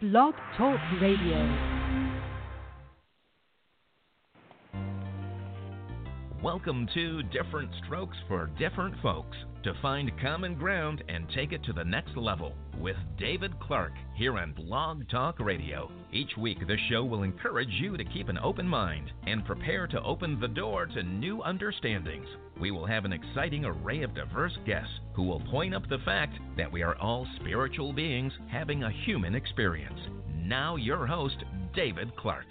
Blog Talk Radio. Welcome to Different Strokes for Different Folks, to find common ground and take it to the next level with David Clark here on Blog Talk Radio. Each week, this show will encourage you to keep an open mind and prepare to open the door to new understandings. We will have an exciting array of diverse guests who will point up the fact that we are all spiritual beings having a human experience. Now your host, David Clark.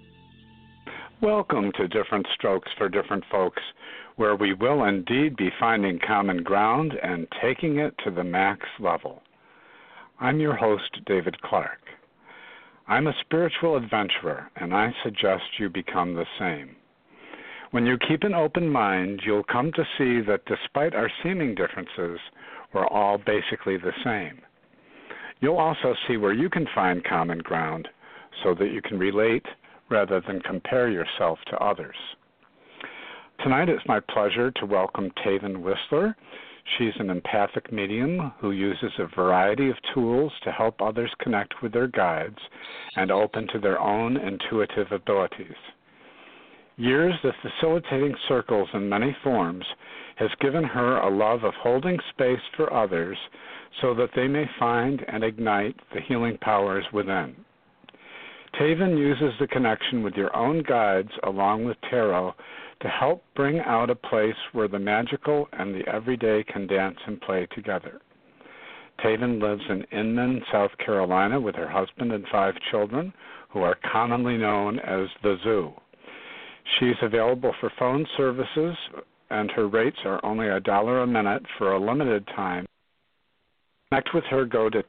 Welcome to Different Strokes for Different Folks, where we will indeed be finding common ground and taking it to the max level. I'm your host, David Clark. I'm a spiritual adventurer, and I suggest you become the same. When you keep an open mind, you'll come to see that despite our seeming differences, we're all basically the same. You'll also see where you can find common ground so that you can relate rather than compare yourself to others. Tonight it's my pleasure to welcome Taven Whistler. She's an empathic medium who uses a variety of tools to help others connect with their guides and open to their own intuitive abilities. Years of facilitating circles in many forms has given her a love of holding space for others so that they may find and ignite the healing powers within. Taven uses the connection with your own guides along with tarot to help bring out a place where the magical and the everyday can dance and play together. Taven lives in Inman, South Carolina with her husband and 5 children, who are commonly known as the Zoo. She's available for phone services, and her rates are only $1 a minute for a limited time. To connect with her, go to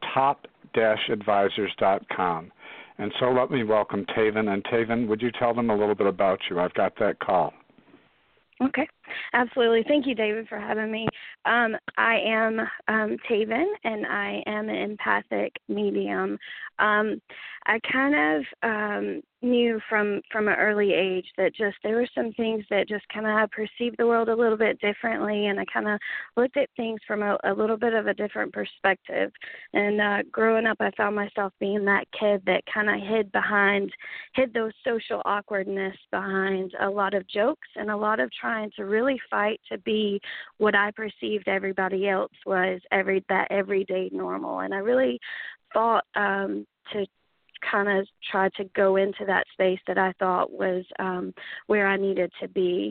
top-advisors.com. And so let me welcome Taven. And Taven, would you tell them a little bit about you? I've got that call. Okay, absolutely. Thank you, David, for having me. I am Taven, and I am an empathic medium. I kind of knew from an early age that just there were some things that just kind of I perceived the world a little bit differently, and I kind of looked at things from a little bit of a different perspective. And growing up, I found myself being that kid that kind of hid those social awkwardness behind a lot of jokes and a lot of trying to really fight to be what I perceived everybody else was, that everyday normal. And I really fought to kind of try to go into that space that I thought was where I needed to be.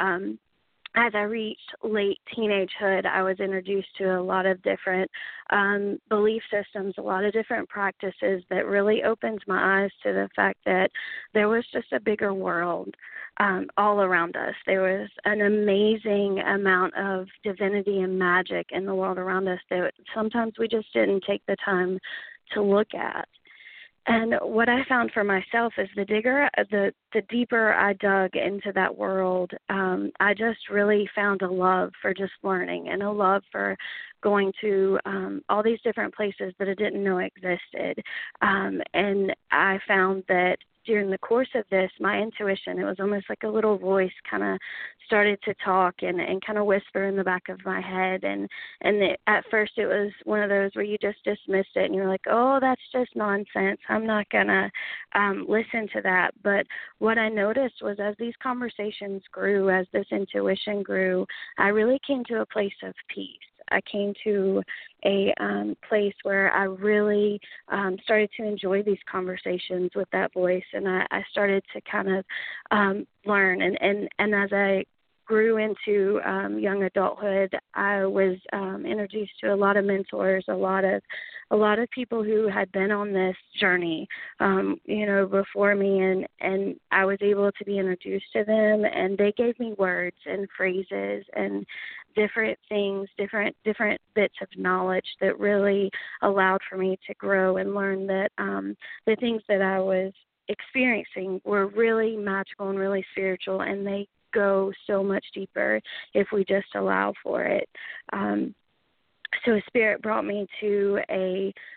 As I reached late teenagehood, I was introduced to a lot of different belief systems, a lot of different practices that really opened my eyes to the fact that there was just a bigger world all around us. There was an amazing amount of divinity and magic in the world around us that sometimes we just didn't take the time to look at. And what I found for myself is the deeper I dug into that world, I just really found a love for just learning and a love for going to all these different places that I didn't know existed. And I found that during the course of this, my intuition, it was almost like a little voice kind of started to talk and kind of whisper in the back of my head. And at first it was one of those where you just dismissed it and you're like, oh, that's just nonsense. I'm not going to listen to that. But what I noticed was as these conversations grew, as this intuition grew, I really came to a place of peace. I came to a place where I really started to enjoy these conversations with that voice, and I started to kind of learn. And as I grew into young adulthood, I was introduced to a lot of mentors, a lot of people who had been on this journey, before me, and I was able to be introduced to them, and they gave me words and phrases and different things, different bits of knowledge that really allowed for me to grow and learn that the things that I was experiencing were really magical and really spiritual, and they go so much deeper if we just allow for it. So Spirit brought me to a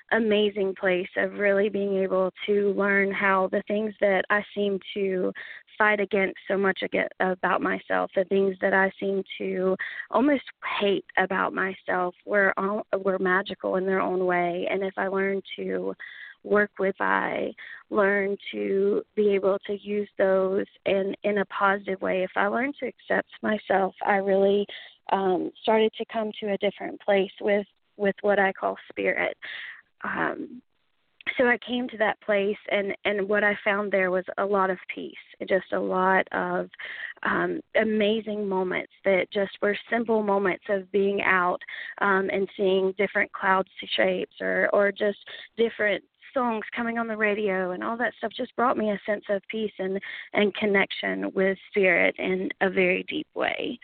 amazing place of really being able to learn how the things that I seem to fight against so much about myself, the things that I seem to almost hate about myself, were magical in their own way. And if I learn to work with, I learn to be able to use those in a positive way. If I learn to accept myself, I really started to come to a different place with what I call spirit. So I came to that place, and what I found there was a lot of peace, just a lot of amazing moments that just were simple moments of being out and seeing different cloud shapes or just different songs coming on the radio, and all that stuff just brought me a sense of peace and connection with spirit in a very deep way.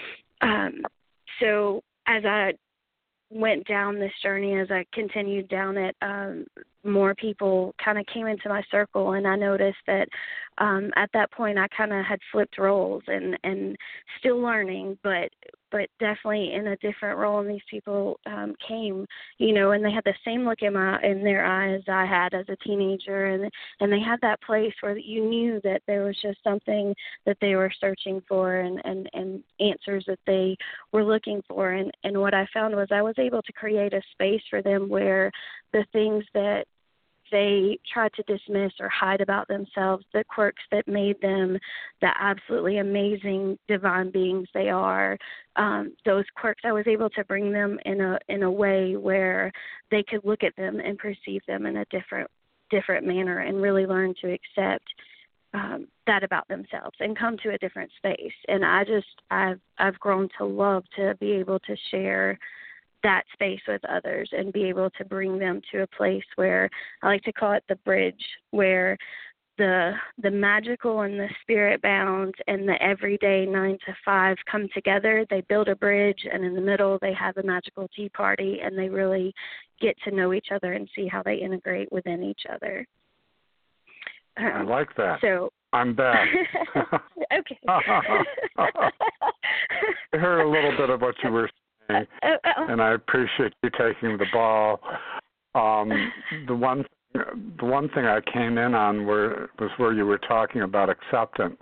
So as I went down this journey, as I continued down it, more people kind of came into my circle, and I noticed that at that point I kind of had flipped roles and still learning, but definitely in a different role. And these people came, and they had the same look in their eyes I had as a teenager, and they had that place where you knew that there was just something that they were searching for and answers that they were looking for. And what I found was I was able to create a space for them where the things that they tried to dismiss or hide about themselves, the quirks that made them the absolutely amazing divine beings they are, those quirks, I was able to bring them in a way where they could look at them and perceive them in a different manner, and really learn to accept that about themselves and come to a different space. And I've grown to love to be able to share that space with others and be able to bring them to a place where I like to call it the bridge, where the magical and the spirit bound and the everyday 9 to 5 come together. They build a bridge, and in the middle they have a magical tea party, and they really get to know each other and see how they integrate within each other. I like that. So I'm back. Okay. I heard a little bit of what you were saying, and I appreciate you taking the ball. The one thing I came in on was where you were talking about accepting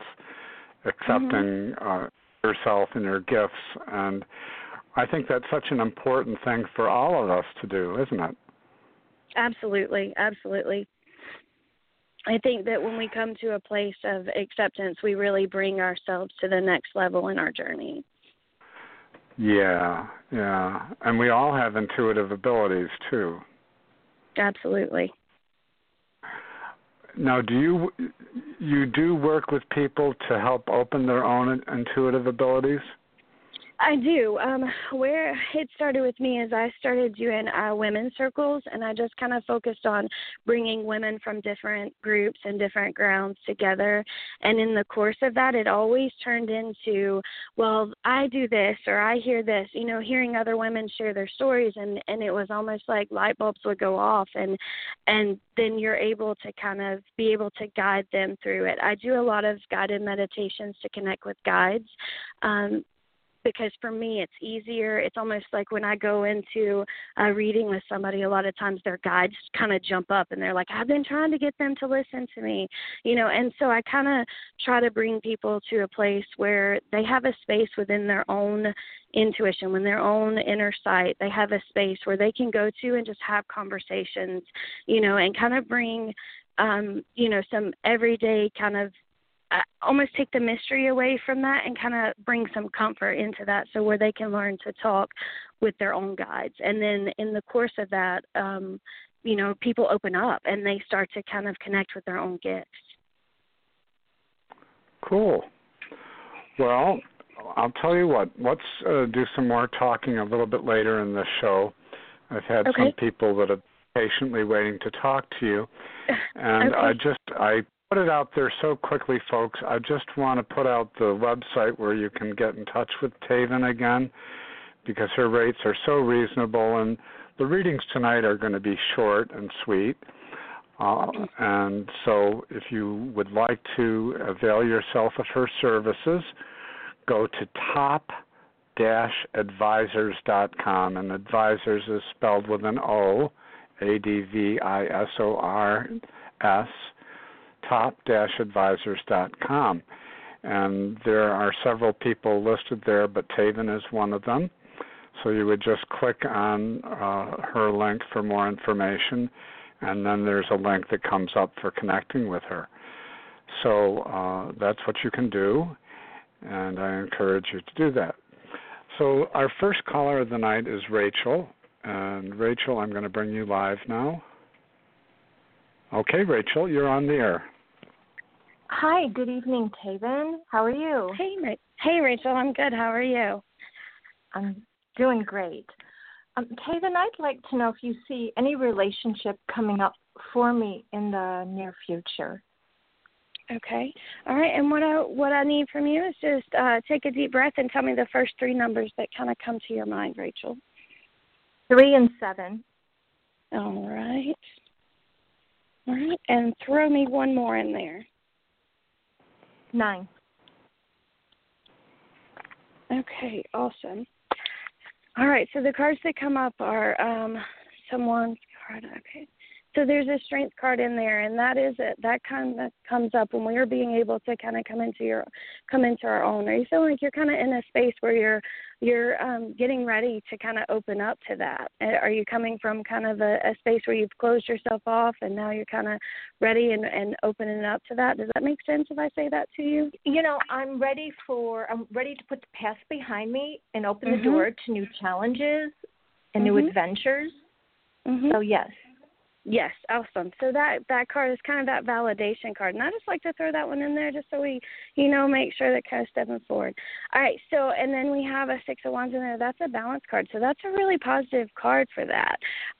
yourself and your gifts, and I think that's such an important thing for all of us to do, isn't it? Absolutely, absolutely. I think that when we come to a place of acceptance, we really bring ourselves to the next level in our journey. Yeah. And we all have intuitive abilities, too. Absolutely. Now, do you do work with people to help open their own intuitive abilities? I do. Where it started with me is I started doing women's circles, and I just kind of focused on bringing women from different groups and different grounds together. And in the course of that, it always turned into, well, I do this or I hear this, hearing other women share their stories, and it was almost like light bulbs would go off, and then you're able to kind of be able to guide them through it. I do a lot of guided meditations to connect with guides. Because for me, it's easier. It's almost like when I go into a reading with somebody, a lot of times their guides kind of jump up and they're like, I've been trying to get them to listen to me, and so I kind of try to bring people to a place where they have a space within their own intuition, when their own inner sight, they have a space where they can go to and just have conversations, and kind of bring, some everyday kind of almost take the mystery away from that and kind of bring some comfort into that, so where they can learn to talk with their own guides. And then in the course of that, people open up and they start to kind of connect with their own gifts. Cool. Well, I'll tell you what, let's do some more talking a little bit later in the show. I've had some people that are patiently waiting to talk to you. And I put it out there so quickly, folks. I just want to put out the website where you can get in touch with Taven again, because her rates are so reasonable, and the readings tonight are going to be short and sweet. And so if you would like to avail yourself of her services, go to top-advisors.com, and advisors is spelled with an O, ADVISORS, top-advisors.com. And there are several people listed there, but Taven is one of them. So you would just click on her link for more information, and then there's a link that comes up for connecting with her. So that's what you can do, and I encourage you to do that. So our first caller of the night is Rachel. And Rachel, I'm going to bring you live now. Okay, Rachel, you're on the air. Hi, good evening, Taven. How are you? Hey, Rachel, I'm good. How are you? I'm doing great. Taven, I'd like to know if you see any relationship coming up for me in the near future. Okay. All right, and what I need from you is just take a deep breath and tell me the first three numbers that kind of come to your mind, Rachel. 3 and 7. All right, and throw me one more in there. 9. Okay, awesome. All right, so the cards that come up are someone's card. Okay, so there's a strength card in there, and that is it. That kind of comes up when we are being able to kind of come into our own. Are you feeling like you're kind of in a space where you're getting ready to kind of open up to that? Are you coming from kind of a space where you've closed yourself off and now you're kind of ready and opening up to that? Does that make sense if I say that to you? You know, I'm ready to put the past behind me and open the door to new challenges and new adventures. So yes. Yes, awesome. So that card is kind of that validation card. And I just like to throw that one in there just so we, make sure that kind of stepping forward. All right, so and then we have a 6 of Wands in there. That's a balance card. So that's a really positive card for that.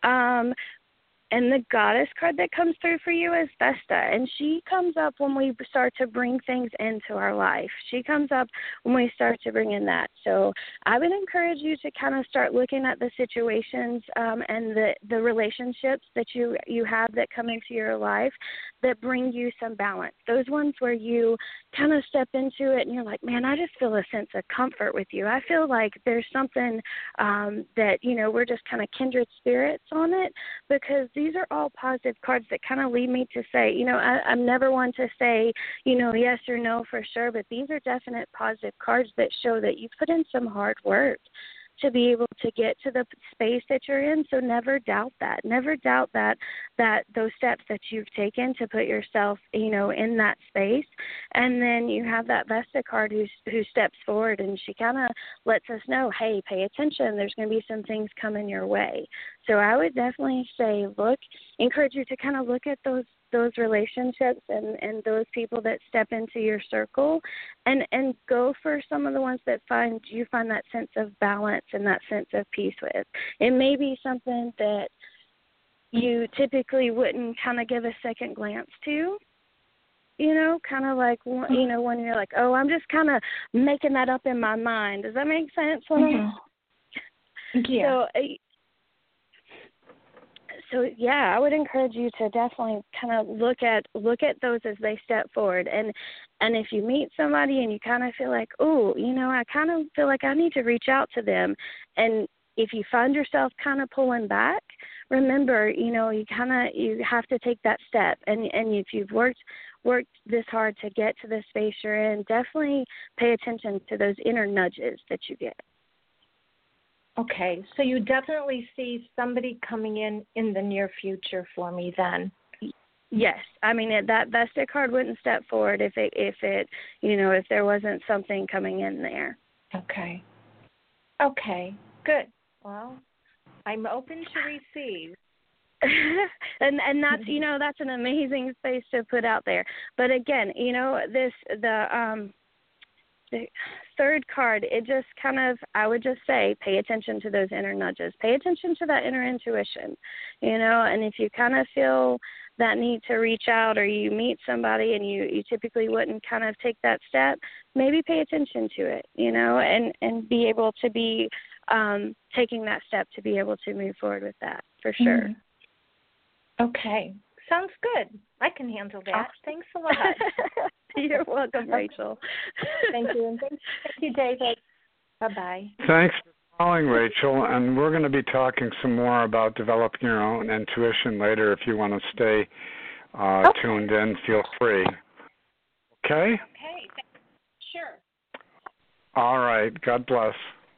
And the Goddess card that comes through for you is Vesta, and she comes up when we start to bring things into our life. She comes up when we start to bring in that. So I would encourage you to kind of start looking at the situations and the relationships that you have that come into your life that bring you some balance. Those ones where you kind of step into it and you're like, man, I just feel a sense of comfort with you. I feel like there's something that, we're just kind of kindred spirits on it, because these are all positive cards that kind of lead me to say, I'm never one to say, yes or no for sure, but these are definite positive cards that show that you put in some hard work to be able to get to the space that you're in. So never doubt that. Never doubt that those steps that you've taken to put yourself, in that space. And then you have that Vesta card who steps forward, and she kind of lets us know, hey, pay attention. There's going to be some things coming your way. So I would definitely say, encourage you to kind of look at those relationships and those people that step into your circle and go for some of the ones that you find that sense of balance and that sense of peace with. It may be something that you typically wouldn't kind of give a second glance to, kind of like, when you're like, oh, I'm just kind of making that up in my mind. Does that make sense? Yeah. So yeah, I would encourage you to definitely kind of look at those as they step forward. And if you meet somebody and you kind of feel like, oh, I kind of feel like I need to reach out to them, and if you find yourself kind of pulling back, remember, you have to take that step. And if you've worked this hard to get to the space you're in, definitely pay attention to those inner nudges that you get. Okay, so you definitely see somebody coming in the near future for me then. Yes, I mean that Vesta card wouldn't step forward if there wasn't something coming in there. Okay, good. Well, I'm open to receive. and that's that's an amazing space to put out there. But again, the third card, it just kind of, I would just say, pay attention to those inner nudges. Pay attention to that inner intuition, and if you kind of feel that need to reach out, or you meet somebody and you typically wouldn't kind of take that step, maybe pay attention to it, and be able to be taking that step to be able to move forward with that, for sure. Okay. Sounds good. I can handle that. Thanks a lot. You're welcome, Rachel. Thank you. And thank you, David. Bye-bye. Thanks for calling, Rachel, and we're going to be talking some more about developing your own intuition later. If you want to stay tuned in, feel free. Okay? Okay, sure. All right. God bless.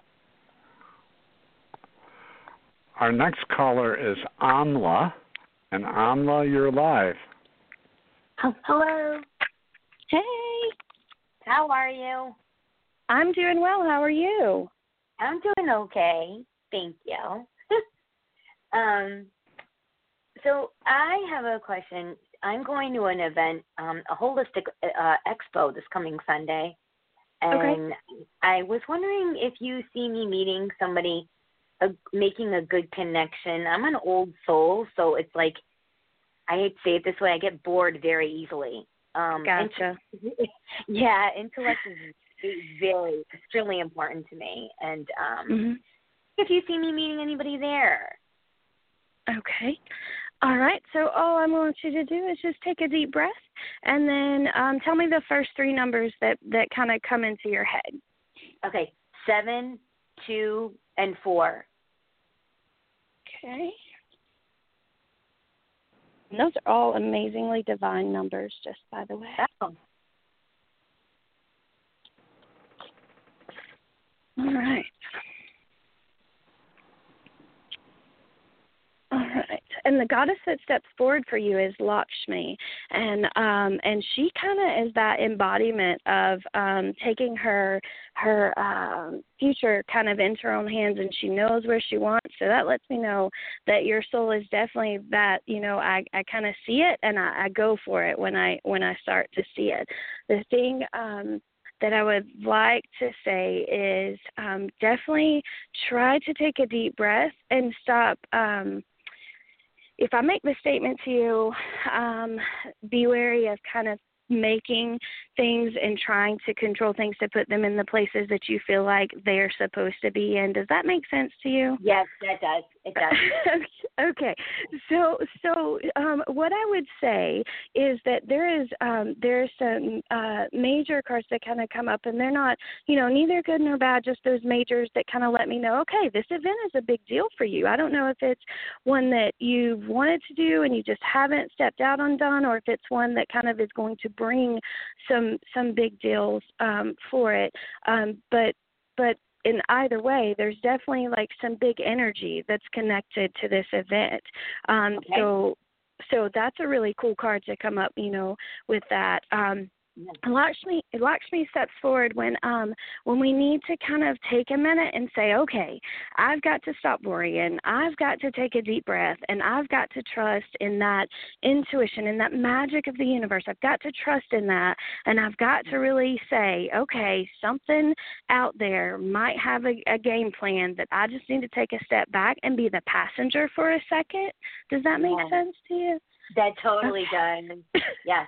Our next caller is Amla. And Amla, you're live. Hello. Hey, How are you? I'm doing well. How are you? I'm doing okay. Thank you. So I have a question. I'm going to an event, a holistic expo this coming Sunday. And I was wondering if you see me meeting somebody, making a good connection. I'm an old soul, so it's like, I hate to say it this way, I get bored very easily. Gotcha. Yeah, intellect is extremely important to me. And if you see me meeting anybody there. Okay. All right. So all I want you to do is just take a deep breath and then tell me the first three numbers that kind of come into your head. Okay. 7, 2, and 4. Okay. And those are all amazingly divine numbers, just by the way. Oh. All right. All right. And the goddess that steps forward for you is Lakshmi, and she kind of is that embodiment of taking her future kind of into her own hands, and she knows where she wants. So that lets me know that your soul is definitely that. You know, I kind of see it, and I go for it when I start to see it. The thing that I would like to say is definitely try to take a deep breath and stop. If I make the statement to you, be wary of kind of making things and trying to control things to put them in the places that you feel like they're supposed to be in. Does that make sense to you? Yes, that does. It does. Okay. So what I would say is that there's some major cards that kind of come up, and they're not, neither good nor bad, just those majors that kind of let me know, okay, this event is a big deal for you. I don't know if it's one that you've wanted to do and you just haven't stepped out on done, or if it's one that kind of is going to bring some big deals for it. But in either way, there's definitely like some big energy that's connected to this event. So that's a really cool card to come up, with that. Lakshmi steps forward when we need to kind of take a minute and say, okay, I've got to stop worrying. I've got to take a deep breath, and I've got to trust in that intuition and that magic of the universe. I've got to trust in that, and I've got to really say, okay, something out there might have a game plan that I just need to take a step back and be the passenger for a second. Does that make sense to you? That totally does. Yes.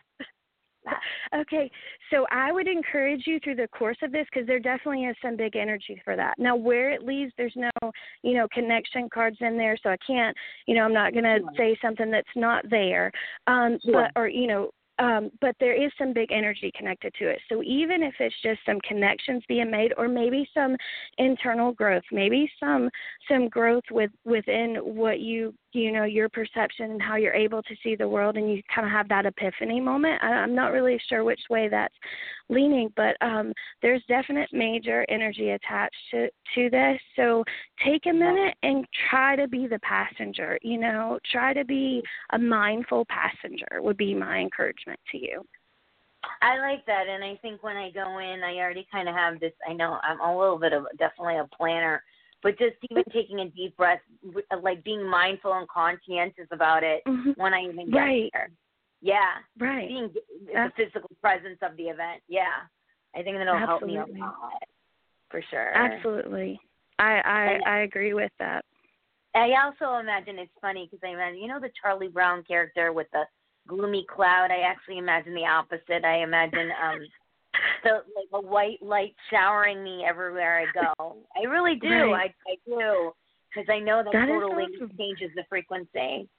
Okay, so I would encourage you through the course of this, because there definitely is some big energy for that. Now, where it leads, there's no, connection cards in there, so I can't, I'm not going to say something that's not there. But there is some big energy connected to it. So even if it's just some connections being made, or maybe some internal growth, maybe some growth within what your perception and how you're able to see the world, and you kind of have that epiphany moment. I'm not really sure which way that's leaning, but there's definite major energy attached to this. So take a minute and try to be the passenger, try to be a mindful passenger would be my encouragement to you. I like that, and I think when I go in, I already kind of have this. I know I'm a little bit of definitely a planner, but just even taking a deep breath, like being mindful and conscientious about it when I even get there. Yeah. Right. Being the physical presence of the event. Yeah. I think that'll help me a lot, for sure. Absolutely. I agree with that. I also imagine it's funny because I imagine, the Charlie Brown character with the gloomy cloud. I actually imagine the opposite. I imagine a white light showering me everywhere I go. I really do. Right. I do, because I know that totally changes the frequency.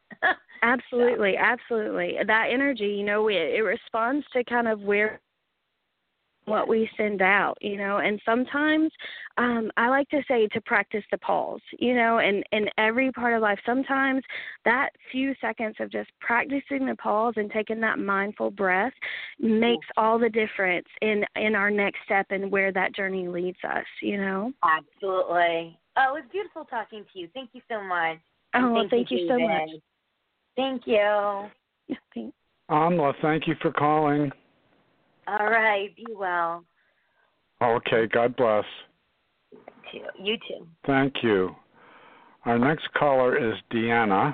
Absolutely. That energy, it responds to kind of where what we send out, and sometimes I like to say to practice the pause, and in every part of life, sometimes that few seconds of just practicing the pause and taking that mindful breath makes all the difference in our next step and where that journey leads us, Absolutely. Oh, it was beautiful talking to you. Thank you so much. Oh, thank you so much. Thank you. Thanks. Amla, thank you for calling. All right. Be well. Okay, God bless. You too. Thank you. Our next caller is Deanna.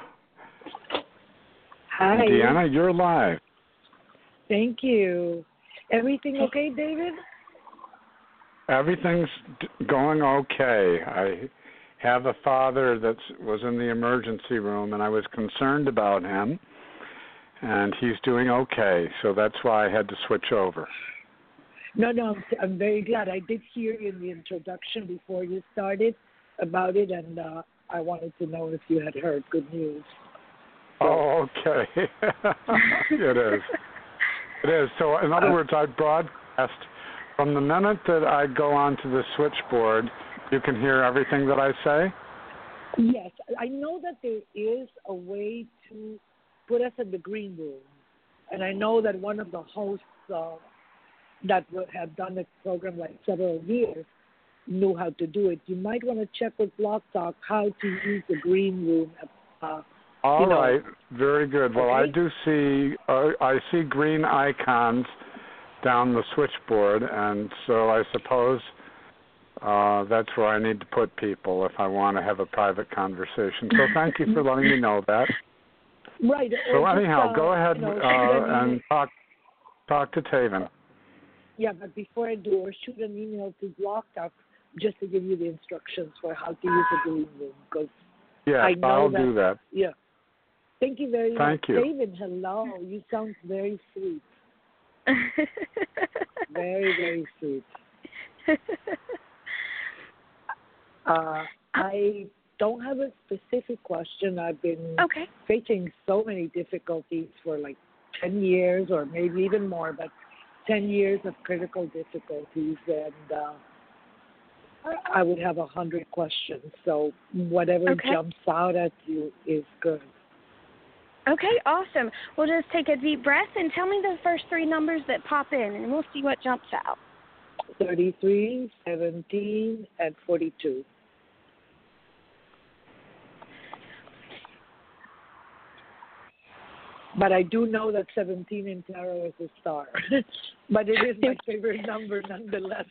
Hi. Deanna, you're live. Thank you. Everything okay, David? Everything's going okay. I have a father that was in the emergency room, and I was concerned about him, and he's doing okay, so that's why I had to switch over. No, I'm very glad. I did hear in the introduction before you started about it, and I wanted to know if you had heard good news. So. Oh, okay. It is. It is. So, in other words, I broadcast from the minute that I go onto the switchboard, you can hear everything that I say? Yes. I know that there is a way to put us in the green room, and I know that one of the hosts that have done this program like several years knew how to do it. You might want to check with Blog Talk how to use the green room. All right, very good. Well, okay. I do see I see green icons down the switchboard, and so I suppose that's where I need to put people if I want to have a private conversation. So thank you for letting me know that. Right. So anyhow, go ahead and talk to Taven. Yeah, but before I do, or shoot an email to Blog Talk just to give you the instructions for how to use the green room. Because I'll do that. Yeah. Thank you very much. Thank you. David, hello. You sound very sweet. Very, very sweet. I don't have a specific question. I've been facing so many difficulties for like 10 years or maybe even more, but 10 years of critical difficulties, and I would have 100 questions. So whatever jumps out at you is good. Okay, awesome. We'll just take a deep breath and tell me the first three numbers that pop in, and we'll see what jumps out. 33, 17, and 42. But I do know that 17 in tarot is a star. But it is my favorite number nonetheless.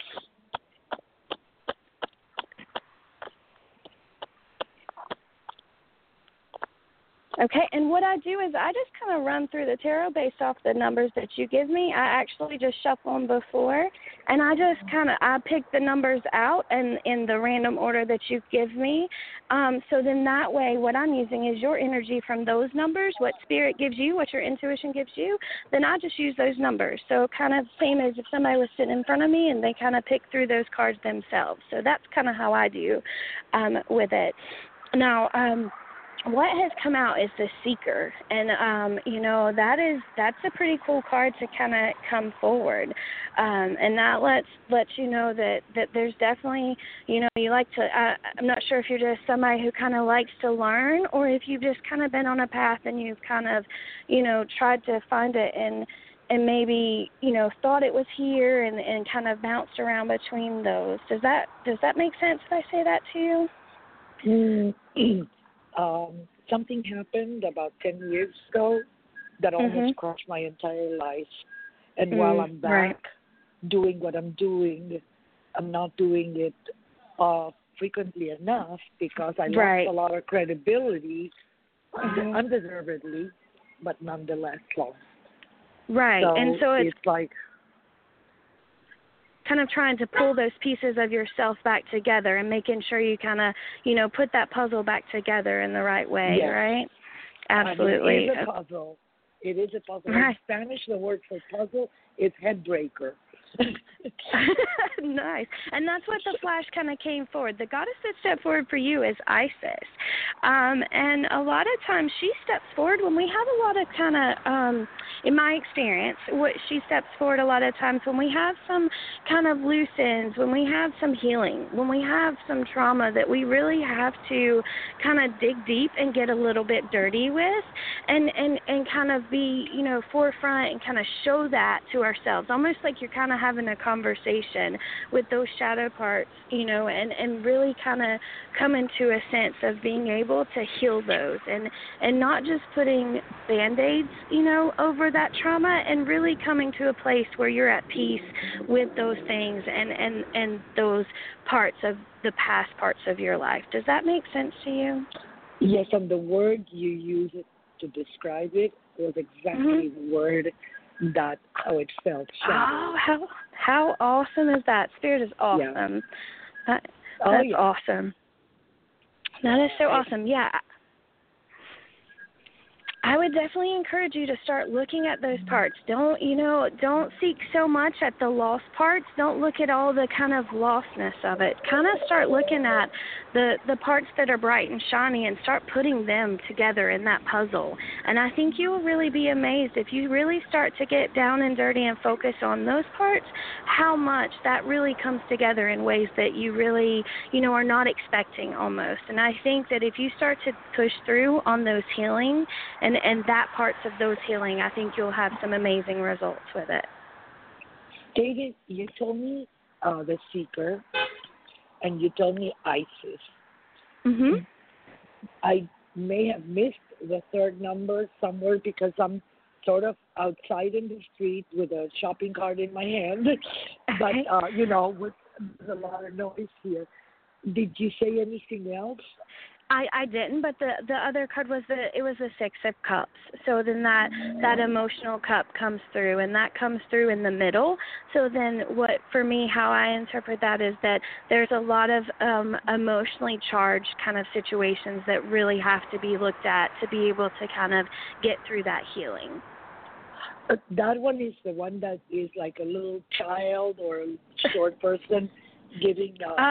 Okay, and what I do is I just kind of run through the tarot based off the numbers that you give me. I actually just shuffle them before, and I just I pick the numbers out and in the random order that you give me. So then that way what I'm using is your energy from those numbers, what spirit gives you, what your intuition gives you, then I just use those numbers. So kind of same as if somebody was sitting in front of me and they kind of pick through those cards themselves. So that's kind of how I do with it. Now, what has come out is the Seeker, and that's a pretty cool card to kind of come forward, and that lets you know that there's definitely, you like to. I'm not sure if you're just somebody who kind of likes to learn, or if you've just kind of been on a path and you've kind of, tried to find it and maybe thought it was here and kind of bounced around between those. Does that make sense if I say that to you? Something happened about 10 years ago that almost crushed my entire life. And while I'm back doing what I'm doing, I'm not doing it frequently enough because I lost a lot of credibility, undeservedly, but nonetheless lost. Right, so and so it's like kind of trying to pull those pieces of yourself back together and making sure you kind of, put that puzzle back together in the right way, right? Absolutely. It is a puzzle. It is a puzzle. Right. In Spanish, the word for puzzle is head breaker. Nice. And that's what the flash kind of came forward. The goddess that stepped forward for you is Isis. And a lot of times she steps forward when we have a lot of kind of, in my experience, what she steps forward a lot of times when we have some kind of loose ends, when we have some healing, when we have some trauma that we really have to kind of dig deep and get a little bit dirty with and kind of be, forefront and kind of show that to ourselves, almost like you're kind of having a conversation with those shadow parts, and really kind of come into a sense of being able to heal those and not just putting Band-Aids, over that trauma, and really coming to a place where you're at peace with those things and those parts of the past parts of your life. Does that make sense to you? Yes, and the word you use it to describe it was exactly the word that how it felt. Oh, how awesome is that? Spirit is awesome. Yeah. That's awesome. That is so awesome. Yeah. I would definitely encourage you to start looking at those parts. Don't seek so much at the lost parts. Don't look at all the kind of lostness of it. Kind of start looking at the parts that are bright and shiny and start putting them together in that puzzle. And I think you will really be amazed if you really start to get down and dirty and focus on those parts, how much that really comes together in ways that you really, are not expecting almost. And I think that if you start to push through on those healing and that parts of those healing, I think you'll have some amazing results with it. David, you told me the Seeker, and you told me Isis. Mm-hmm. I may have missed the third number somewhere because I'm sort of outside in the street with a shopping cart in my hand. But, with a lot of noise here. Did you say anything else? I didn't, but the other card was the Six of Cups. So then that emotional cup comes through, and that comes through in the middle. So then for me, how I interpret that is that there's a lot of emotionally charged kind of situations that really have to be looked at to be able to kind of get through that healing. That one is the one that is like a little child or a short person giving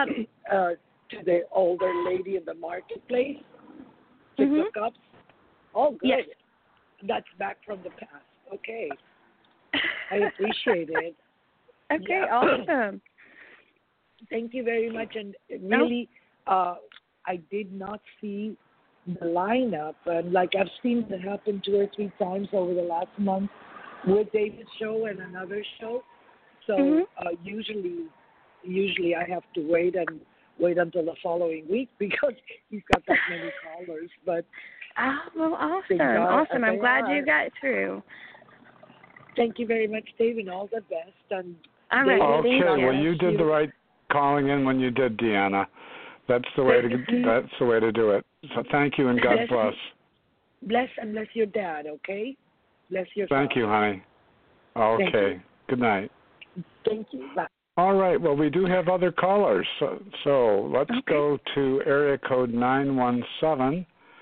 to the older lady in the marketplace. Six of Cups. Oh, good. Yes. That's back from the past. Okay. I appreciate it. Okay, awesome. Thank you very much. And really, I did not see the lineup. And I've seen it happen 2 or 3 times over the last month with David's show and another show. So usually I have to wait until the following week because he's got that many callers. But awesome! I'm glad you got through. Thank you very much, David. All the best. And all right. Okay. Well, you did the right calling in when you did, Deanna. That's the way to do it. So thank you and God bless. Bless and bless your dad. Okay. Bless your. Thank you, honey. Okay. Good night. Thank you. Bye. All right. Well, we do have other callers. So let's go to area code 917.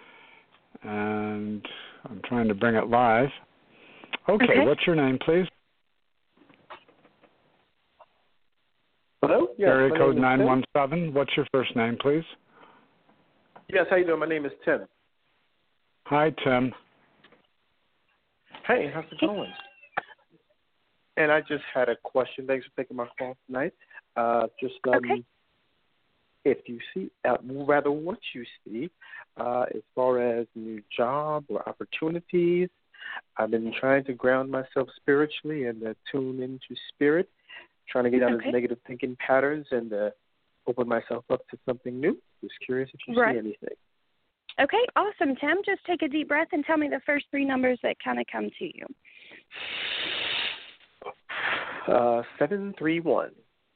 And I'm trying to bring it live. Okay. What's your name, please? Hello? Yes, area code 917. What's your first name, please? Yes, how you doing? My name is Tim. Hi, Tim. Hey, how's it going? And I just had a question. Thanks for taking my call tonight. If you see, what you see, as far as new job or opportunities, I've been trying to ground myself spiritually and tune into spirit, trying to get out of negative thinking patterns and open myself up to something new. Just curious if you see anything. Okay, awesome, Tim. Just take a deep breath and tell me the first 3 numbers that kind of come to you. 731.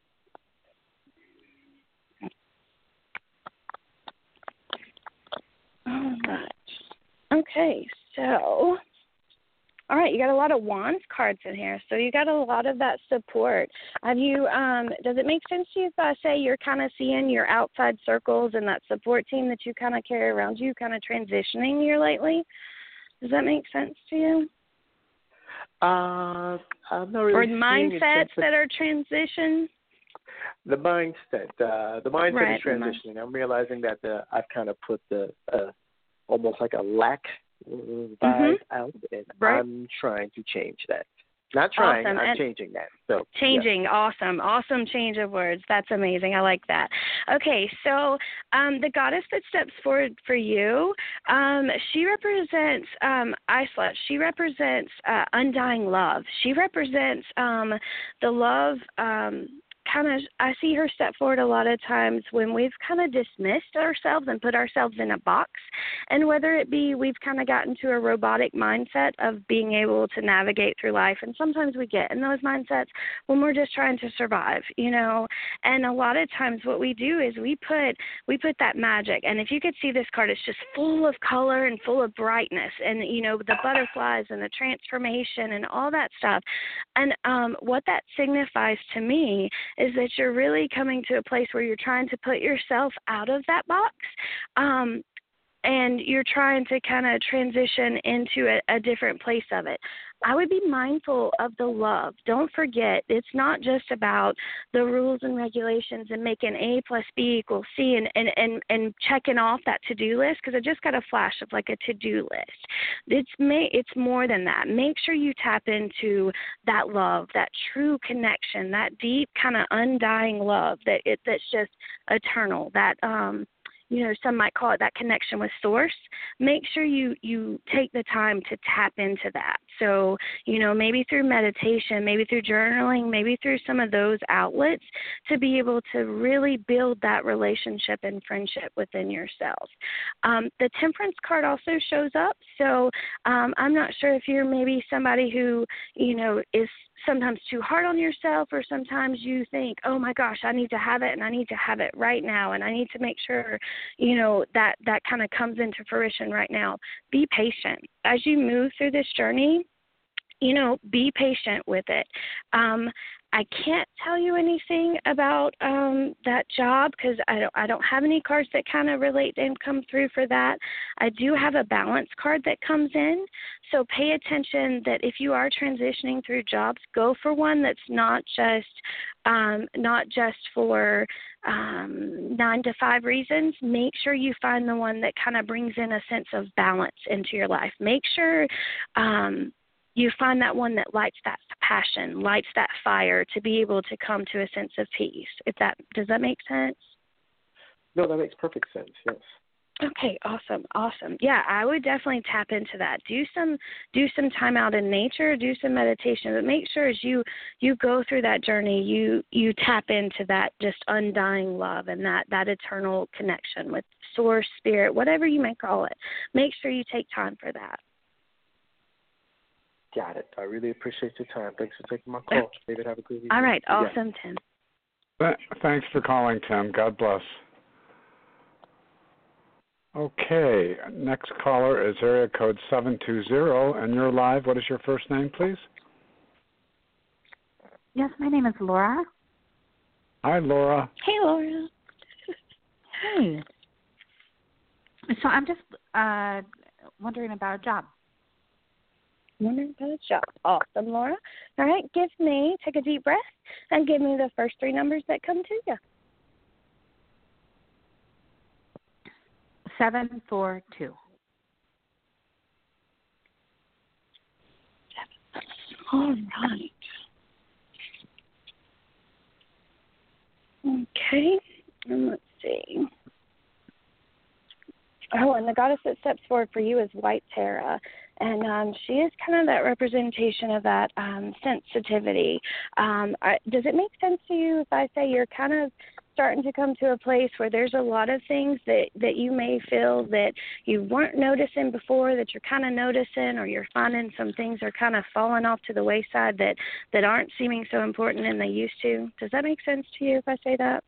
All right. Okay, so, all right, you got a lot of wands cards in here, so you got a lot of that support. Have you, does it make sense to you if I say you're kind of seeing your outside circles and that support team that you kind of carry around you kind of transitioning here lately? Does that make sense to you? I'm not really or seeing mindsets that are transition? The mindset. The mindset Right, is transitioning. I'm realizing that I've kind of put the almost like a lack vibe out, and I'm trying to change that. Not trying, awesome. I'm changing that. So changing, yeah. Awesome change of words. That's amazing. I like that. Okay, so the goddess that steps forward for you, she represents Isla. She represents undying love. She represents the love. I see her step forward a lot of times when we've kind of dismissed ourselves and put ourselves in a box. And whether it be we've kind of gotten to a robotic mindset of being able to navigate through life. And sometimes we get in those mindsets when we're just trying to survive, you know. And a lot of times what we do is we put that magic. And if you could see this card, it's just full of color and full of brightness and, you know, the butterflies and the transformation and all that stuff. And what that signifies to me is that you're really coming to a place where you're trying to put yourself out of that box, and you're trying to kind of transition into a different place of it. I would be mindful of the love. Don't forget, it's not just about the rules and regulations and making A plus B equals C and checking off that to-do list, because I just got a flash of like a to-do list. It's more than that. Make sure you tap into that love, that true connection, that deep kind of undying love that's just eternal, that you know, some might call it that connection with source. Make sure you take the time to tap into that. So, you know, maybe through meditation, maybe through journaling, maybe through some of those outlets to be able to really build that relationship and friendship within yourself. The Temperance card also shows up. So I'm not sure if you're maybe somebody who, you know, is sometimes too hard on yourself, or sometimes you think, oh my gosh, I need to have it and I need to have it right now and I need to make sure, you know, that kind of comes into fruition right now. Be patient. As you move through this journey, you know, be patient with it. I can't tell you anything about that job because I don't have any cards that kind of relate and come through for that. I do have a balance card that comes in, so pay attention that if you are transitioning through jobs, go for one that's not just for 9 to 5 reasons. Make sure you find the one that kind of brings in a sense of balance into your life. Make sure you find that one that lights that passion, lights that fire to be able to come to a sense of peace. Does that make sense? No, that makes perfect sense, yes. Okay, awesome. Yeah, I would definitely tap into that. Do some time out in nature, do some meditation, but make sure as you go through that journey, you tap into that just undying love and that eternal connection with source, spirit, whatever you may call it. Make sure you take time for that. Got it. I really appreciate your time. Thanks for taking my call. David, have a good evening. All right. Awesome, Tim. Thanks for calling, Tim. God bless. Okay. Next caller is area code 720, and you're live. What is your first name, please? Yes, my name is Laura. Hi, Laura. Hey, Laura. Hey. So I'm just wondering about a job. Wondering about a job. Awesome, Laura. All right, take a deep breath, and give me the first 3 numbers that come to you. 742. All right. Okay, and let's see. Oh, and the goddess that steps forward for you is White Tara. And she is kind of that representation of that sensitivity. Does it make sense to you if I say you're kind of starting to come to a place where there's a lot of things that you may feel that you weren't noticing before that you're kind of noticing, or you're finding some things are kind of falling off to the wayside that aren't seeming so important and they used to? Does that make sense to you if I say that?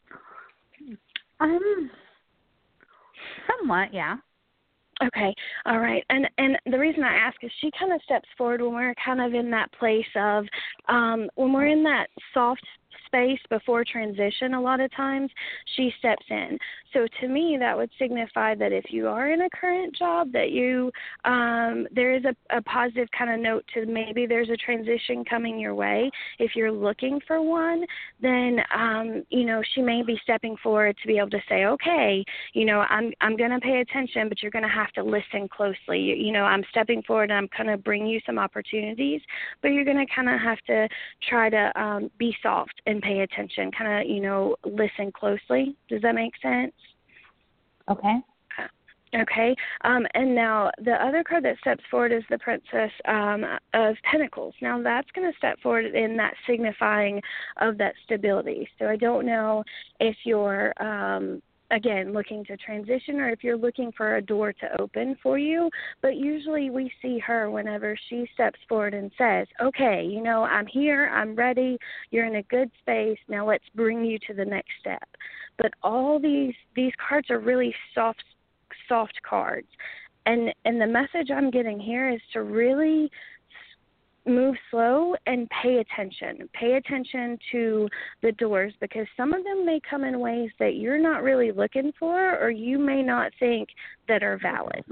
Somewhat, yeah. Okay, all right. And the reason I ask is she kind of steps forward when we're kind of in that place of when we're in that soft space before transition, a lot of times she steps in. So to me, that would signify that if you are in a current job, that you there is a positive kind of note to maybe there's a transition coming your way. If you're looking for one, then she may be stepping forward to be able to say, okay, I'm going to pay attention, but you're going to have to listen closely. I'm stepping forward and I'm going to bring you some opportunities, but you're going to kind of have to try to be soft and pay attention, kind of, listen closely. Does that make sense? Okay. Okay. And now the other card that steps forward is the Princess of Pentacles. Now that's going to step forward in that signifying of that stability. So I don't know if you're, again, looking to transition or if you're looking for a door to open for you, but usually we see her whenever she steps forward and says, okay, I'm here, I'm ready, you're in a good space, now let's bring you to the next step. But all these cards are really soft cards, and the message I'm getting here is to really move slow and pay attention to the doors, because some of them may come in ways that you're not really looking for or you may not think that are valid.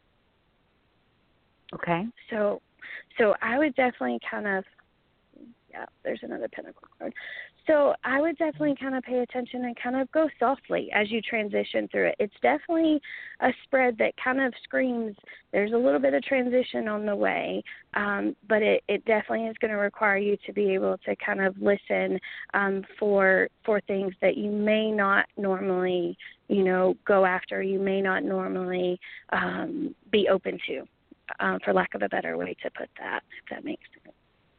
Okay. So I would definitely there's another Pentacle card. So I would definitely kind of pay attention and kind of go softly as you transition through it. It's definitely a spread that kind of screams there's a little bit of transition on the way, but it definitely is going to require you to be able to kind of listen for things that you may not normally, go after, you may not normally be open to, for lack of a better way to put that, if that makes sense.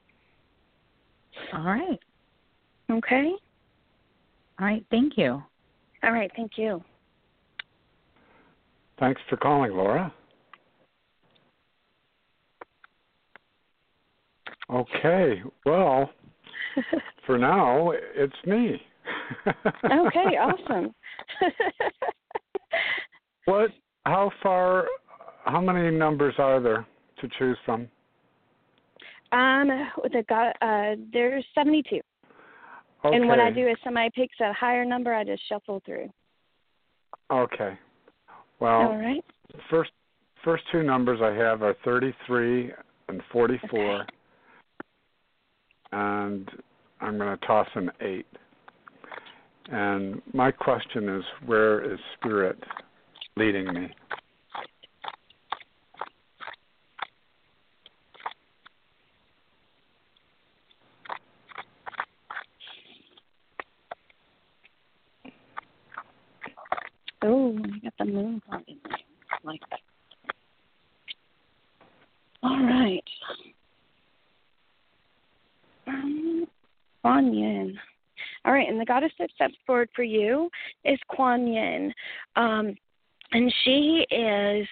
All right. Okay. All right. Thank you. All right. Thank you. Thanks for calling, Laura. Okay. Well, for now, it's me. Okay. Awesome. How many numbers are there to choose from? There's 72. Okay. And what I do is somebody picks a higher number, I just shuffle through. Okay. Well, all right. First two numbers I have are 33 and 44. Okay. And I'm going to toss an 8. And my question is, where is Spirit leading me? Oh, I got the moon card in there. I like that. All right. Kuan Yin. All right, and the goddess that steps forward for you is Kuan Yin. And she is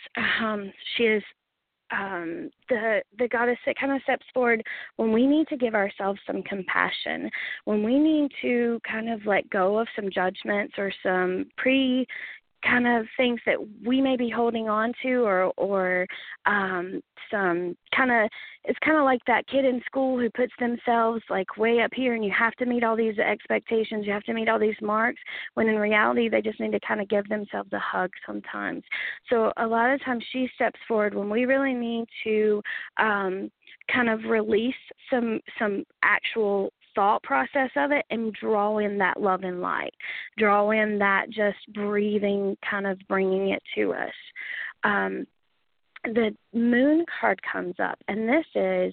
the goddess that kind of steps forward when we need to give ourselves some compassion, when we need to kind of let go of some judgments or some kind of things that we may be holding on to, or some kind of, it's kind of like that kid in school who puts themselves like way up here and you have to meet all these expectations, you have to meet all these marks, when in reality they just need to kind of give themselves a hug sometimes. So a lot of times she steps forward when we really need to kind of release some actual thought process of it and draw in that love and light, draw in that just breathing, kind of bringing it to us. The moon card comes up, and this is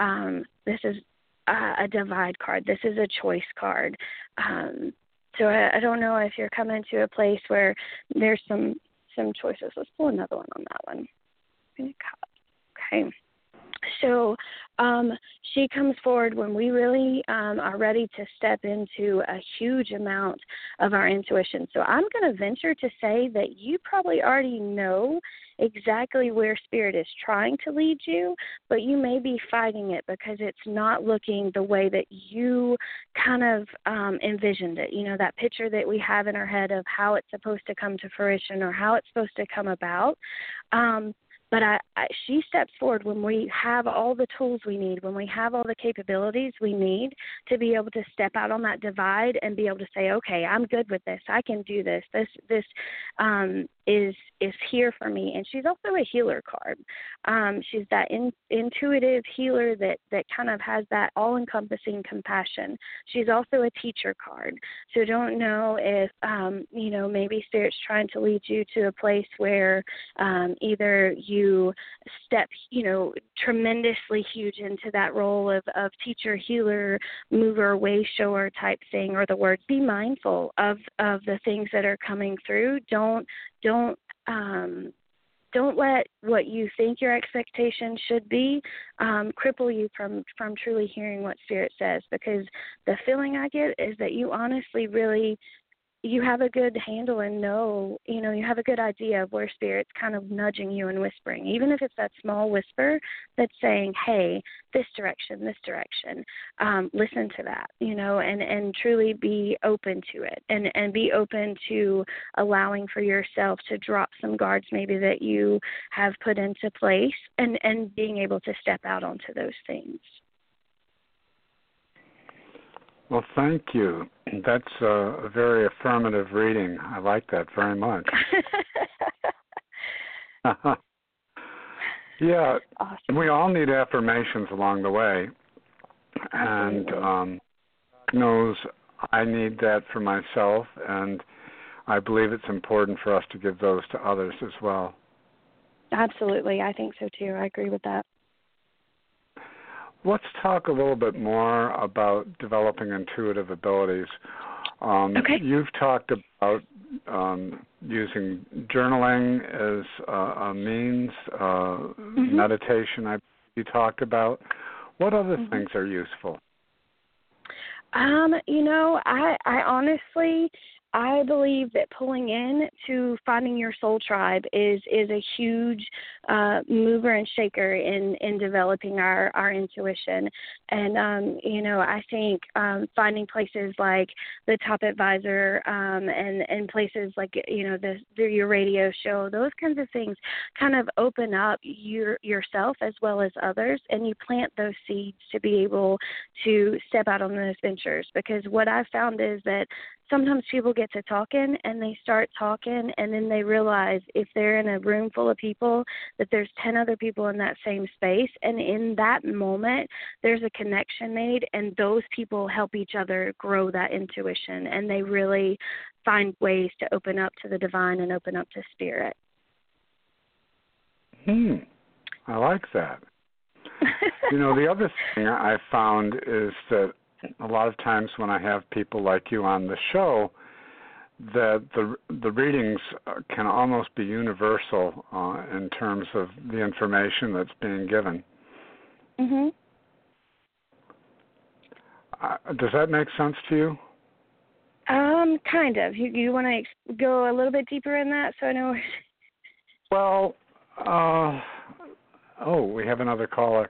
a divide card. This is a choice card. So I don't know if you're coming to a place where there's some choices. Let's pull another one on that one. Okay. So she comes forward when we really are ready to step into a huge amount of our intuition. So I'm going to venture to say that you probably already know exactly where Spirit is trying to lead you, but you may be fighting it because it's not looking the way that you kind of envisioned it. You know, that picture that we have in our head of how it's supposed to come to fruition or how it's supposed to come about. she steps forward when we have all the tools we need, when we have all the capabilities we need to be able to step out on that divide and be able to say, okay, I'm good with this. I can do this. This is here for me. And she's also a healer card. She's that intuitive healer that kind of has that all-encompassing compassion. She's also a teacher card. So don't know if, maybe Spirit's trying to lead you to a place where either you step, tremendously huge into that role of teacher, healer, mover, way shower type thing, or the word be mindful of the things that are coming through. Don't let what you think your expectation should be cripple you from truly hearing what Spirit says, because the feeling I get is that you honestly really, you have a good handle and you have a good idea of where Spirit's kind of nudging you and whispering, even if it's that small whisper that's saying, hey, this direction, listen to that, and truly be open to it and be open to allowing for yourself to drop some guards maybe that you have put into place and being able to step out onto those things. Well, thank you. That's a very affirmative reading. I like that very much. Yeah, awesome. We all need affirmations along the way. Absolutely. And knows I need that for myself, and I believe it's important for us to give those to others as well. Absolutely. I think so, too. I agree with that. Let's talk a little bit more about developing intuitive abilities. Okay. You've talked about using journaling as a means, meditation you talked about. What other things are useful? I honestly, I believe that pulling in to finding your soul tribe is a huge mover and shaker in developing our intuition. And, I think finding places like the Top Advisor and places like, your radio show, those kinds of things kind of open up yourself as well as others, and you plant those seeds to be able to step out on those ventures. Because what I've found is that sometimes people get to talking and they start talking, and then they realize if they're in a room full of people that there's 10 other people in that same space, and in that moment there's a connection made, and those people help each other grow that intuition, and they really find ways to open up to the divine and open up to Spirit. I like that. The other thing I found is that a lot of times when I have people like you on the show, that the readings can almost be universal in terms of the information that's being given. Does that make sense to you? Kind of. You want to go a little bit deeper in that so I know? Well, we have another caller.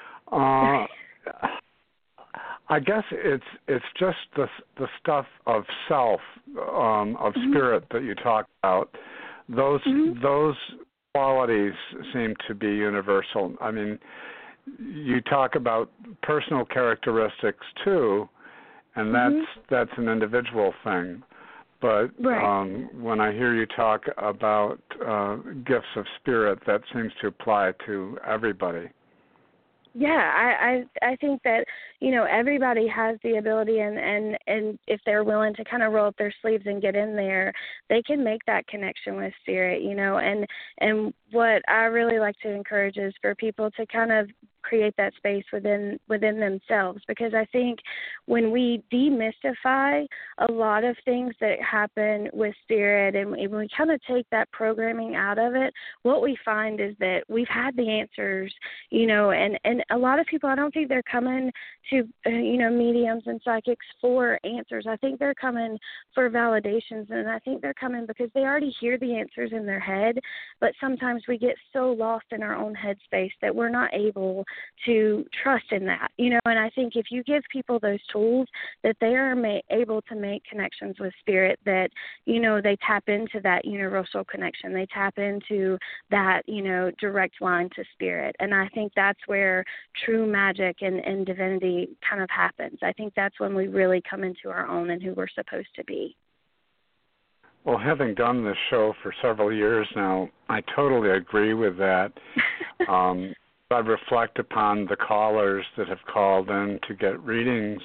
I guess it's just the stuff of self, of spirit that you talk about. Those qualities seem to be universal. I mean, you talk about personal characteristics too, and that's an individual thing. But when I hear you talk about gifts of spirit, that seems to apply to everybody. Yeah, I think that, everybody has the ability, and if they're willing to kind of roll up their sleeves and get in there, they can make that connection with Spirit, and what I really like to encourage is for people to kind of create that space within themselves, because I think when we demystify a lot of things that happen with Spirit and when we kind of take that programming out of it, what we find is that we've had the answers, and a lot of people, I don't think they're coming to, mediums and psychics for answers. I think they're coming for validations, and I think they're coming because they already hear the answers in their head, but sometimes we get so lost in our own headspace that we're not able to trust in that, and I think if you give people those tools, that they are able to make connections with spirit, that, they tap into that universal connection. They tap into that, direct line to spirit. And I think that's where true magic and divinity kind of happens. I think that's when we really come into our own and who we're supposed to be. Well, having done this show for several years now, I totally agree with that. I reflect upon the callers that have called in to get readings.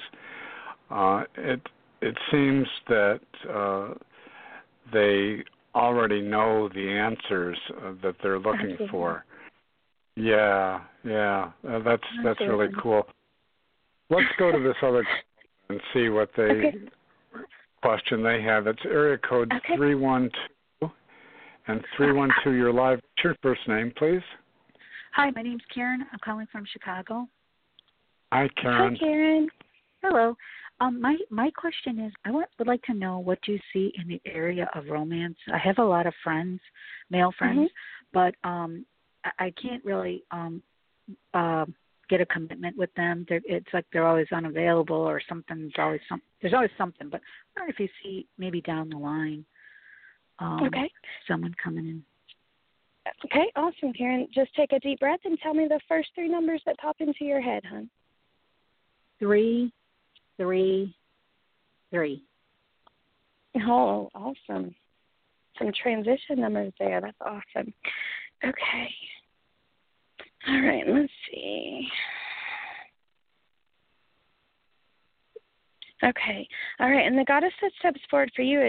It seems that they already know the answers that they're looking Absolutely. for. Yeah, that's really cool. Let's go to this other and see what question they have. It's area code 312 and 312. You're live. What's your first name, please? Hi, my name's Karen. I'm calling from Chicago. Hi, Karen. Hi, Karen. Hello. My question is, I would like to know what you see in the area of romance. I have a lot of friends, male friends, but I can't really get a commitment with them. It's like they're always unavailable, or something. There's always something. But I wonder if you see maybe down the line, someone coming in. Okay, awesome, Karen. Just take a deep breath and tell me the first three numbers that pop into your head, hon. 3, 3, 3. Oh, awesome. Some transition numbers there. That's awesome. Okay. All right, let's see. Okay. All right, and the goddess that steps forward for you is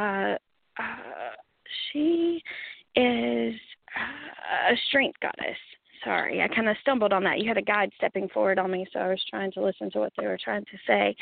she is a strength goddess. Sorry, I kind of stumbled on that. You had a guide stepping forward on me, so I was trying to listen to what they were trying to say.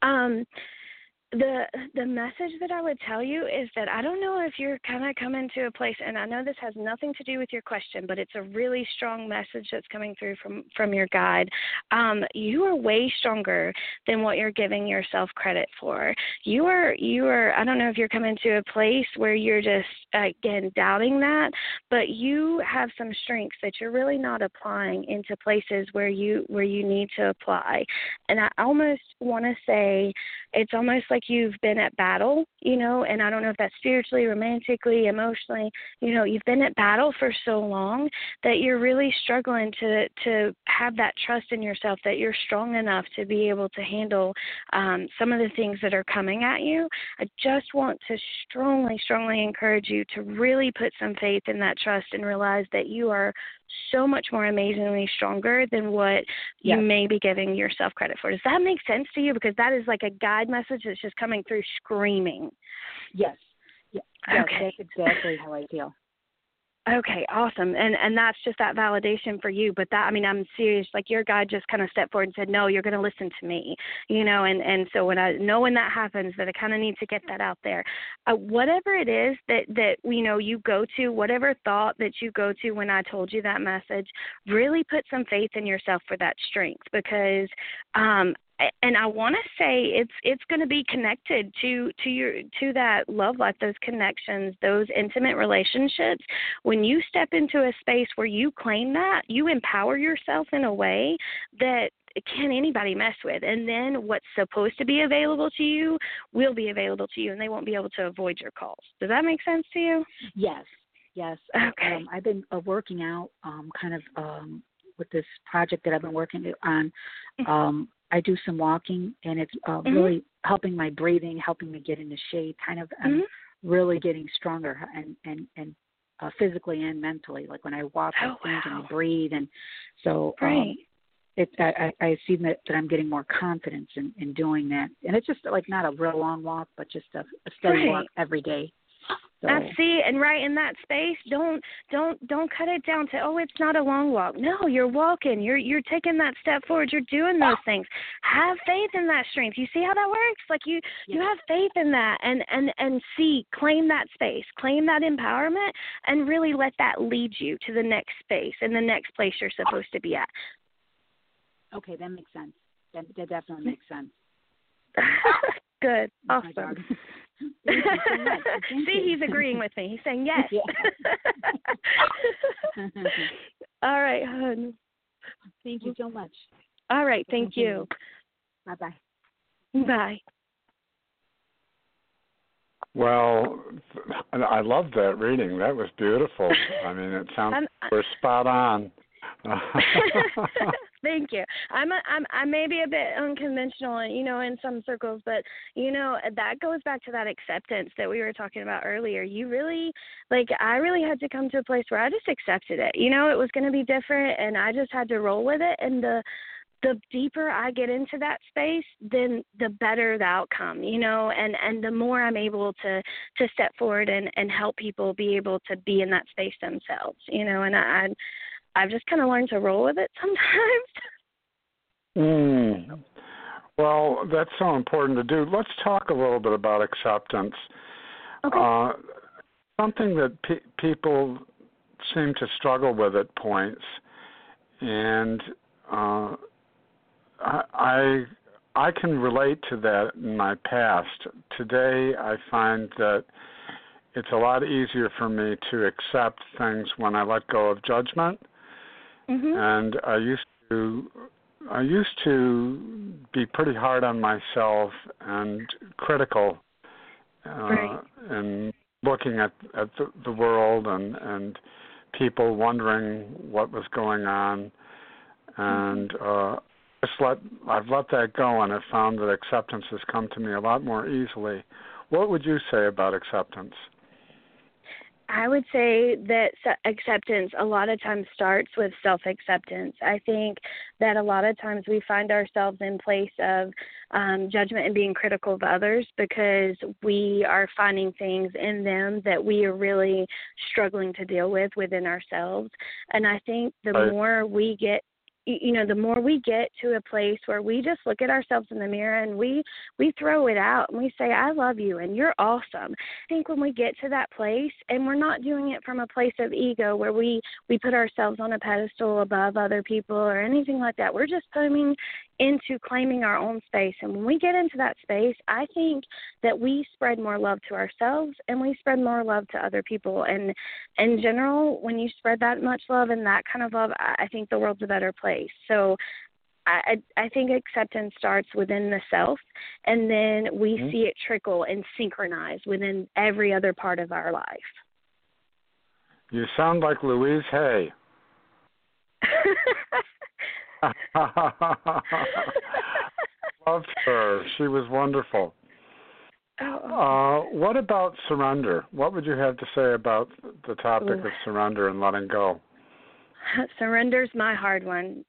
The message that I would tell you is that I don't know if you're kind of coming to a place, and I know this has nothing to do with your question, but it's a really strong message that's coming through from your guide. You are way stronger than what you're giving yourself credit for. You are. I don't know if you're coming to a place where you're just again doubting that, but you have some strengths that you're really not applying into places where you need to apply. And I almost want to say it's almost like you've been at battle, and I don't know if that's spiritually, romantically, emotionally, you've been at battle for so long that you're really struggling to have that trust in yourself, that you're strong enough to be able to handle some of the things that are coming at you. I just want to strongly, strongly encourage you to really put some faith in that trust and realize that you are so much more amazingly stronger than what you may be giving yourself credit for. Does that make sense to you? Because that is like a guide message that's just coming through screaming. Yes. Yeah. Okay. That's exactly how I feel. Okay, awesome. And that's just that validation for you. But I'm serious. Like your guide just kind of stepped forward and said, no, you're going to listen to me, and so when that happens, that I kind of need to get that out there. Whatever it is that you go to, whatever thought that you go to when I told you that message, really put some faith in yourself for that strength, because and I want to say it's going to be connected to that love life, those connections, those intimate relationships. When you step into a space where you claim that, you empower yourself in a way that can anybody mess with. And then what's supposed to be available to you will be available to you, and they won't be able to avoid your calls. Does that make sense to you? Yes. Okay. I've been working out with this project that I've been working on. I do some walking, and it's really helping my breathing, helping me get into shape, kind of really getting stronger and physically and mentally. Like when I walk, I think and I breathe, and so I see that I'm getting more confidence in doing that. And it's just like not a real long walk, but just a steady walk every day. So. I see, and right in that space, don't cut it down to, it's not a long walk. No, you're walking. You're taking that step forward. You're doing those things. Have faith in that strength. You see how that works? Like you have faith in that, and claim that space, claim that empowerment, and really let that lead you to the next space and the next place you're supposed to be at. Okay, that makes sense. That definitely makes sense. Good. Awesome. Thank you so much. See, he's agreeing with me. He's saying yes. All right, hon. Thank you so much. All right. Thank you. Bye-bye. Bye. Well, I loved that reading. That was beautiful. I mean, it sounds we're spot on. Thank you. I may be a bit unconventional, in some circles, but that goes back to that acceptance that we were talking about earlier. I really had to come to a place where I just accepted it. It was going to be different, and I just had to roll with it. And the deeper I get into that space, then the better the outcome, and the more I'm able to step forward and help people be able to be in that space themselves, and I've just kind of learned to roll with it sometimes. Well, that's so important to do. Let's talk a little bit about acceptance. Okay. Something that people seem to struggle with at points, and I can relate to that in my past. Today, I find that it's a lot easier for me to accept things when I let go of judgment. Mm-hmm. And I used to be pretty hard on myself and critical, right. and looking at the world and people wondering what was going on, and I've let that go, and I've found that acceptance has come to me a lot more easily. What would you say about acceptance? I would say that acceptance a lot of times starts with self-acceptance. I think that a lot of times we find ourselves in place of judgment and being critical of others because we are finding things in them that we are really struggling to deal with within ourselves. And I think the more we get to a place where we just look at ourselves in the mirror and we throw it out and we say, I love you and you're awesome. I think when we get to that place, and we're not doing it from a place of ego where we put ourselves on a pedestal above other people or anything like that. We're just coming into claiming our own space. And when we get into that space, I think that we spread more love to ourselves and we spread more love to other people. And in general, when you spread that much love and that kind of love, I think the world's a better place. So I think acceptance starts within the self, and then we see it trickle and synchronize within every other part of our life. You sound like Louise Hay. Loved her. She was wonderful. What about surrender? What would you have to say about the topic of surrender and letting go? Surrender's my hard one.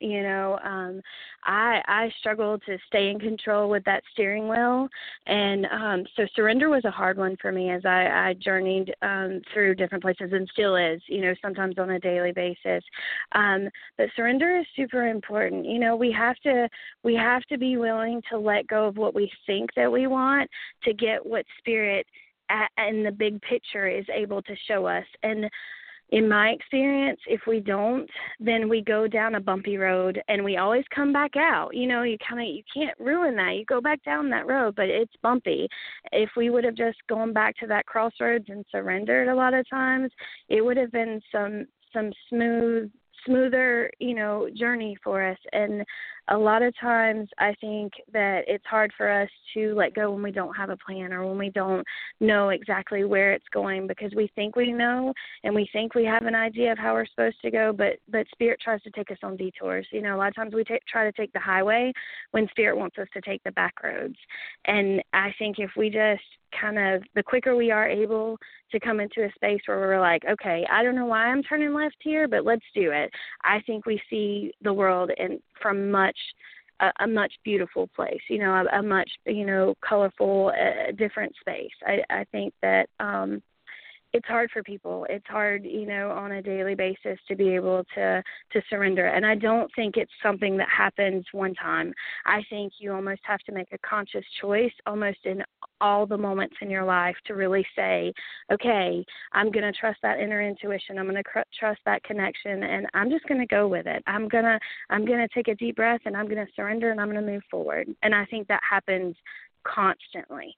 I struggle to stay in control with that steering wheel. And so surrender was a hard one for me as I journeyed through different places, and still is, sometimes on a daily basis. But surrender is super important. We have to be willing to let go of what we think that we want to get what Spirit in the big picture is able to show us. And in my experience, if we don't, then we go down a bumpy road and we always come back out. You can't ruin that. You go back down that road, but it's bumpy. If we would have just gone back to that crossroads and surrendered a lot of times, it would have been some smoother, journey for us. And a lot of times I think that it's hard for us to let go when we don't have a plan or when we don't know exactly where it's going, because we think we know and we think we have an idea of how we're supposed to go, but Spirit tries to take us on detours. A lot of times we try to take the highway when Spirit wants us to take the back roads. And I think if we just the quicker we are able to come into a space where we're like, okay, I don't know why I'm turning left here, but let's do it, I think we see the world from a much beautiful place, a much, colorful, different space. I think that it's hard for people. It's hard, on a daily basis to be able to surrender. And I don't think it's something that happens one time. I think you almost have to make a conscious choice almost in all the moments in your life to really say, okay, I'm going to trust that inner intuition. I'm going to trust that connection, and I'm just going to go with it. I'm going to take a deep breath, and I'm going to surrender, and I'm going to move forward. And I think that happens constantly.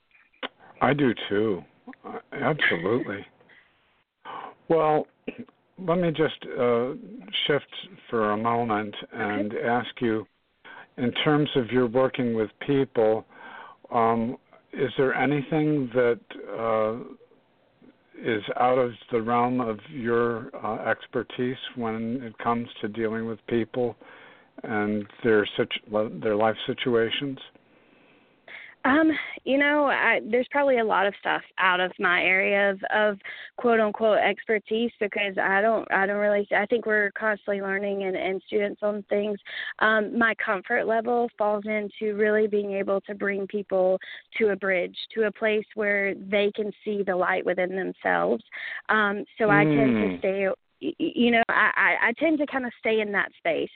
I do too. Absolutely. Well, let me just shift for a moment and ask you, in terms of your working with people, is there anything that is out of the realm of your expertise when it comes to dealing with people and their life situations? There's probably a lot of stuff out of my area of quote unquote expertise, because I don't really, I think we're constantly learning and students on things. My comfort level falls into really being able to bring people to a bridge, to a place where they can see the light within themselves. So I tend to stay, I tend to kind of stay in that space,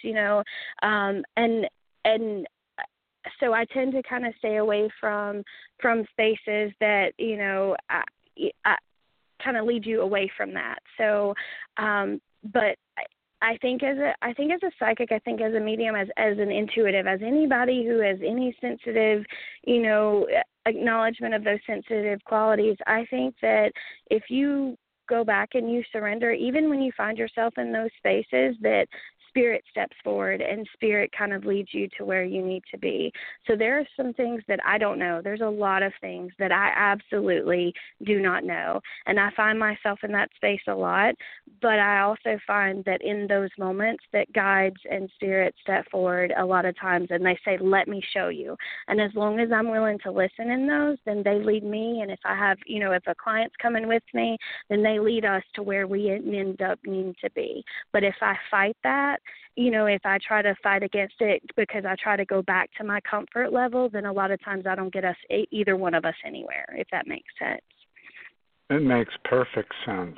and so I tend to kind of stay away from spaces that, I kind of lead you away from that. So, but I think as a psychic, I think as a medium, as an intuitive, as anybody who has any sensitive, acknowledgement of those sensitive qualities, I think that if you go back and you surrender, even when you find yourself in those spaces, that Spirit steps forward and Spirit kind of leads you to where you need to be. So there are some things that I don't know. There's a lot of things that I absolutely do not know. And I find myself in that space a lot. But I also find that in those moments that guides and Spirit step forward a lot of times and they say, let me show you. And as long as I'm willing to listen in those, then they lead me. And if I have, if a client's coming with me, then they lead us to where we end up needing to be. But if I fight that, if I try to fight against it because I try to go back to my comfort level, then a lot of times I don't get either one of us anywhere, if that makes sense. It makes perfect sense.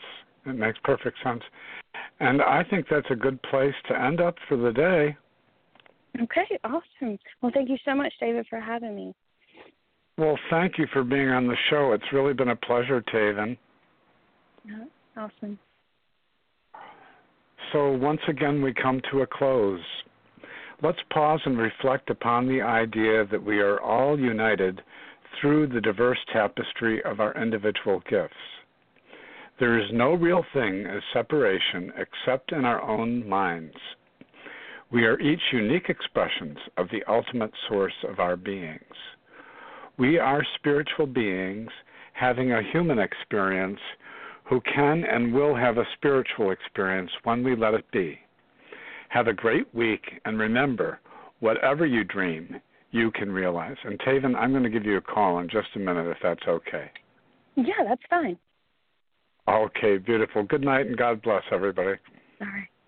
And I think that's a good place to end up for the day. Okay, awesome. Well, thank you so much, David, for having me. Well, thank you for being on the show. It's really been a pleasure, Taven. Awesome. So once again, we come to a close. Let's pause and reflect upon the idea that we are all united through the diverse tapestry of our individual gifts. There is no real thing as separation except in our own minds. We are each unique expressions of the ultimate source of our beings. We are spiritual beings having a human experience who can and will have a spiritual experience when we let it be. Have a great week, and remember, whatever you dream, you can realize. And Taven, I'm going to give you a call in just a minute if that's okay. Yeah, that's fine. Okay, beautiful. Good night, and God bless everybody. All right.